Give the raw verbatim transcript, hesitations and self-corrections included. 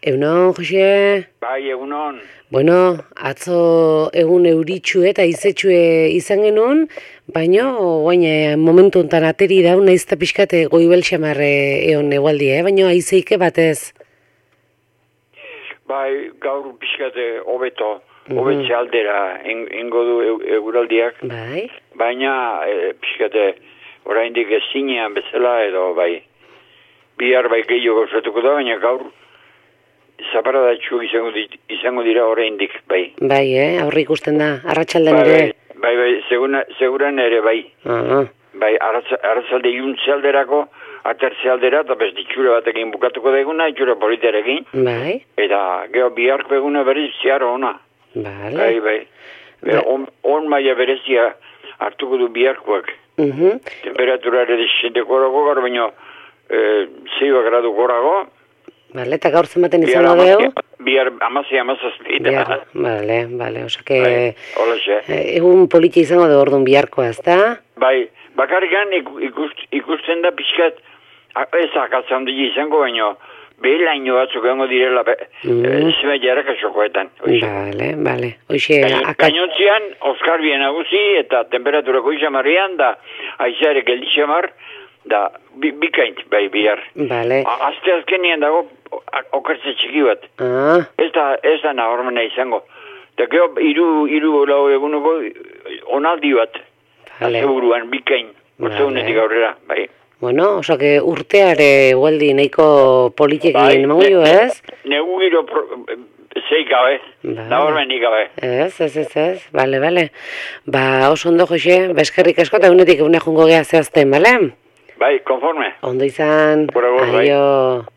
Egunon, Jose? Bai, egunon. Bueno, atzo egun euritxue eta izetxue izan genuen, baina guain momentu enten ateri da, nahiz eta pixkate goibel xamarre egon egualdia, eh? Baina aizeike batez. Bai, gaur pixkate hobeto, hobetxe aldera ingo du eguraldiak. Bai. Baina e, pixkate oraindik ezinean bezala edo bai. Bihar bai gehiago gozatuko da, baina gaur zaparadatxu izango, izango dira oraindik, bai. Bai, eh? Aurri ikusten da, arratsaldean bai, ere. Bai, bai, seguna, seguran ere, bai. Uh-huh. Bai, arratzalde iuntze alderako, atertze aldera, eta bez ditxura batekin bukatuko da eguna, itxura politerekin. Bai. Eta geho biharko eguna berriz ziarra ona. Vale. Bai, bai. Ba. On, on maia berezia hartuko du biharkoak. Uh-huh. Temperatura ere desendeko gorago, gara baino e, zeiba gradu gorago. Vale, eta gaur zenbaten izango deu? Bihar amazia amazazpi. Bihar, vale, vale, osake... Bai, egun politi izango du orduan biharkoa, ezta? Bai, bakarrikan ikust, ikusten da pixkat, ez akatzen dira izango, baino, behelaino batzuk egongo direla, mm. zima jarrakasokoetan. Bale, bale. Oixe, gainontzian, Oskar bien nagusi eta temperaturako izamarrian, da aizeare geldi xamar, da bikaint, bai, bihar. Bale. Azte azkenien dago, okertze txiki bat. Ah. Ez da, ez da nahormena izango. Eta geho, iru, iru lau egunuko onaldi bat. Vale. Azeburuan, bikain. Orteunetik aurrera, bai. Bueno, oso que urteare gualdi nahiko politiekin bai, emango jo, ez? Negu giro zeik gabe, nahormenik gabe. Ez, ez, ez, ez, bale, bale. Ba, oso ondo, Jose, beskerrik asko eta unetik une jungo geha zehazten, bale? Bai, konforme. Ondo izan, aio.